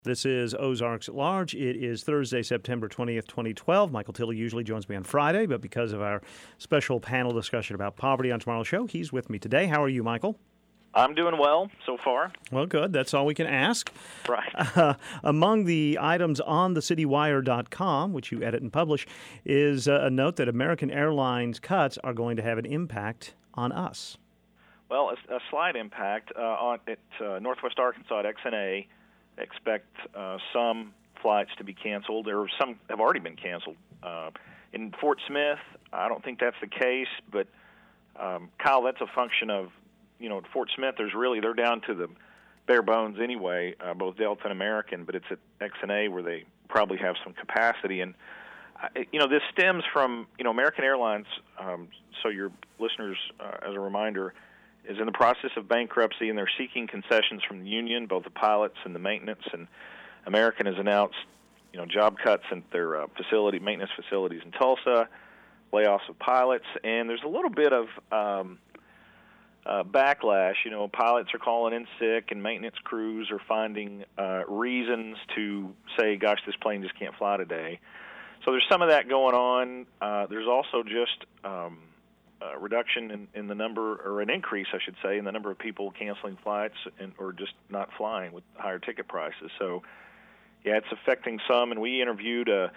This is Ozarks at Large. It is Thursday, September 20th, 2012. Michael Tilley usually joins me on Friday, but because of our special panel discussion about poverty on tomorrow's show, he's with me today. How are you, Michael? I'm doing well so far. Well, good. That's all we can ask. Right. Among the items on thecitywire.com, which you edit and publish, is a note that American Airlines cuts are going to have an impact on us. Well, a slight impact at Northwest Arkansas at XNA. Expect some flights to be canceled, or some have already been canceled. In Fort Smith, I don't think that's the case, but Kyle, that's a function of, at Fort Smith, they're down to the bare bones anyway, both Delta and American, but it's at XNA where they probably have some capacity. And, this stems from, American Airlines, so your listeners, as a reminder, is in the process of bankruptcy, and they're seeking concessions from the union, both the pilots and the maintenance. And American has announced, job cuts at their maintenance facilities in Tulsa, layoffs of pilots, and there's a little bit of backlash. Pilots are calling in sick, and maintenance crews are finding reasons to say, "Gosh, this plane just can't fly today." So there's some of that going on. There's also just reduction in the number, or an increase, I should say, in the number of people canceling flights or just not flying with higher ticket prices. So, yeah, it's affecting some. And we interviewed a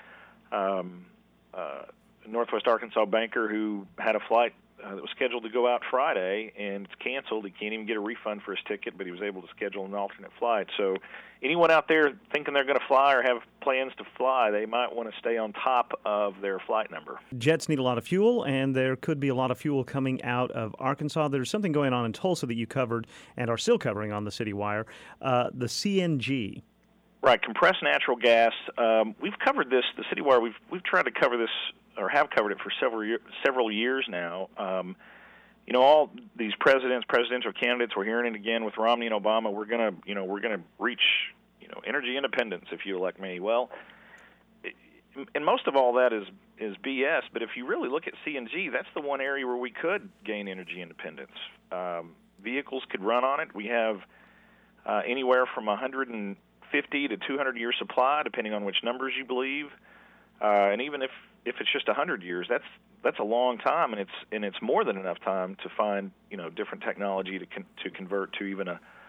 Northwest Arkansas banker who had a flight that was scheduled to go out Friday, and it's canceled. He can't even get a refund for his ticket, but he was able to schedule an alternate flight. So anyone out there thinking they're going to fly or have plans to fly, they might want to stay on top of their flight number. Jets need a lot of fuel, and there could be a lot of fuel coming out of Arkansas. There's something going on in Tulsa that you covered and are still covering on the City Wire, the CNG. Right, compressed natural gas. We've covered this, the City Wire. We've tried to cover this, or have covered it for several years now. All these presidential candidates, we're hearing it again with Romney and Obama. We're gonna reach, energy independence if you elect me. Well, and most of all that is BS. But if you really look at CNG, that's the one area where we could gain energy independence. Vehicles could run on it. We have anywhere from 150 to 200 year supply, depending on which numbers you believe. And even if it's just 100 years, that's a long time, and it's more than enough time to find different technology to convert to even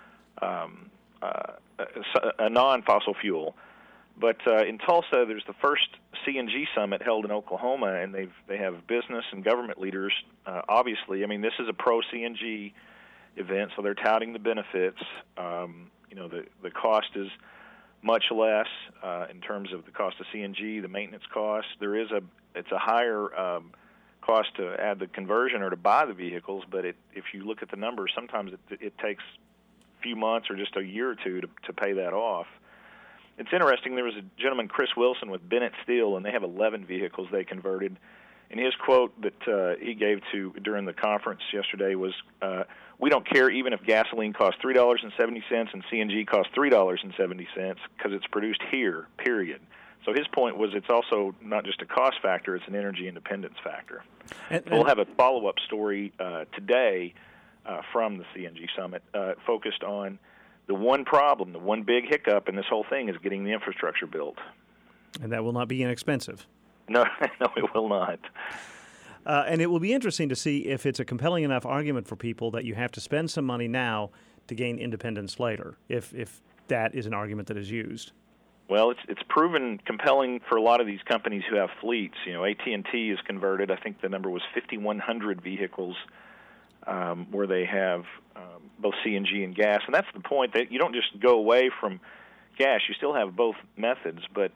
a non-fossil fuel. But in Tulsa, there's the first CNG summit held in Oklahoma, and they have business and government leaders. Obviously, this is a pro CNG event, so they're touting the benefits. The cost is much less in terms of the cost of CNG, the maintenance cost. It's a higher cost to add the conversion or to buy the vehicles, but if you look at the numbers, sometimes it takes a few months or just a year or two to pay that off. It's interesting, there was a gentleman, Chris Wilson, with Bennett Steel, and they have 11 vehicles they converted. And his quote that he gave during the conference yesterday was, "We don't care even if gasoline costs $3.70 and CNG costs $3.70 because it's produced here, period." So his point was it's also not just a cost factor, it's an energy independence factor. And we'll have a follow-up story today from the CNG Summit focused on the one problem, the one big hiccup in this whole thing is getting the infrastructure built. And that will not be inexpensive. No, it will not. And it will be interesting to see if it's a compelling enough argument for people that you have to spend some money now to gain independence later, if that is an argument that is used. Well, it's proven compelling for a lot of these companies who have fleets. AT&T is converted. I think the number was 5,100 vehicles where they have both CNG and gas. And that's the point, that you don't just go away from gas. You still have both methods, but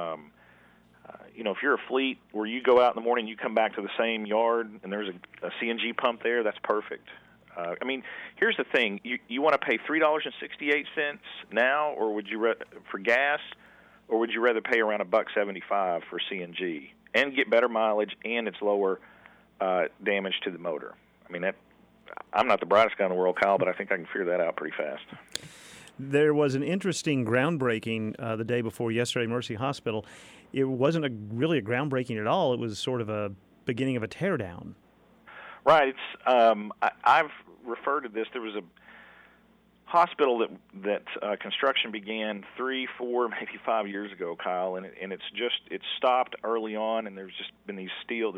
if you're a fleet where you go out in the morning, you come back to the same yard, and there's a CNG pump there, that's perfect. Here's the thing: you want to pay $3.68 now, or would you for gas, or would you rather pay around $1.75 for CNG and get better mileage, and it's lower damage to the motor? I'm not the brightest guy in the world, Kyle, but I think I can figure that out pretty fast. There was an interesting groundbreaking the day before yesterday, Mercy Hospital. It wasn't really a groundbreaking at all. It was sort of a beginning of a teardown. Right. I've referred to this. There was hospital that construction began 3, 4, maybe 5 years ago, Kyle, and it's stopped early on, and there's just been the steel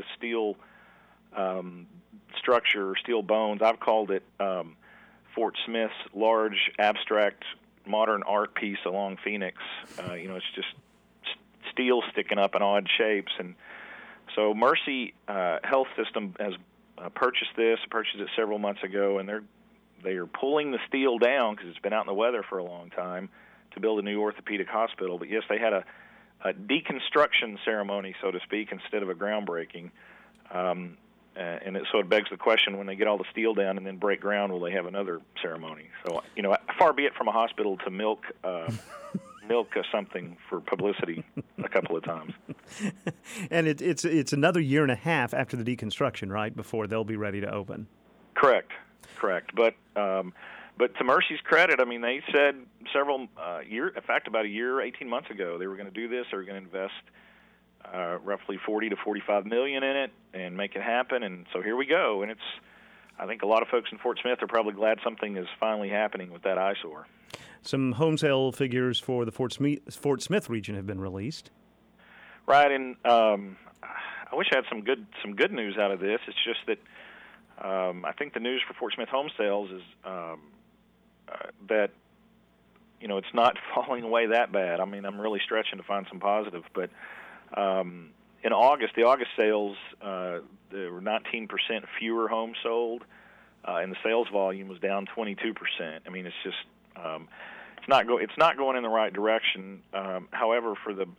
structure, steel bones. I've called it Fort Smith's large abstract modern art piece along Phoenix. It's just steel sticking up in odd shapes, and so Mercy Health System has purchased it several months ago, and they are pulling the steel down because it's been out in the weather for a long time to build a new orthopedic hospital. But yes, they had a deconstruction ceremony, so to speak, instead of a groundbreaking. And it begs the question: when they get all the steel down and then break ground, will they have another ceremony? So, far be it from a hospital to milk something for publicity a couple of times. And it's another year and a half after the deconstruction, right, before they'll be ready to open. Correct. But to Mercy's credit, I mean, they said about a year, 18 months ago, they were going to do this. They were going to invest roughly $40 to $45 million in it and make it happen. And so here we go. And I think a lot of folks in Fort Smith are probably glad something is finally happening with that eyesore. Some home sale figures for the Fort Smith region have been released. Right, and I wish I had some good news out of this. It's just that I think the news for Fort Smith home sales is that it's not falling away that bad. I mean, I'm really stretching to find some positive, but in August, the August sales, there were 19% fewer homes sold, and the sales volume was down 22%. I mean, it's just it's not going in the right direction. However, for the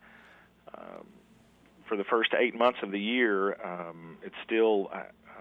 first 8 months of the year, it's still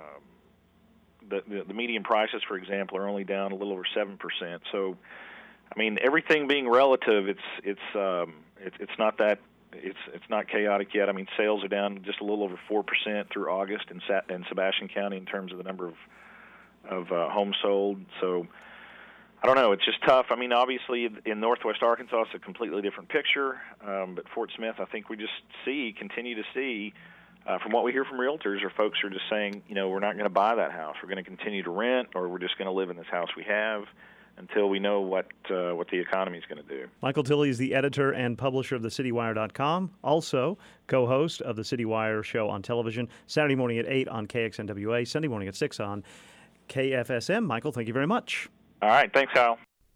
the median prices, for example, are only down a little over 7%. So, I mean, everything being relative, it's not that it's not chaotic yet. I mean, sales are down just a little over 4% through August in Sebastian County in terms of the number of homes sold. So, I don't know. It's just tough. I mean, obviously, in Northwest Arkansas, it's a completely different picture. But Fort Smith, I think we just continue to see, from what we hear from realtors, or folks are just saying, we're not going to buy that house. We're going to continue to rent, or we're just going to live in this house we have until we know what the economy is going to do. Michael Tilley is the editor and publisher of thecitywire.com, also co-host of the CityWire show on television, Saturday morning at 8 on KXNWA, Sunday morning at 6 on KFSM. Michael, thank you very much. All right. Thanks, Kyle.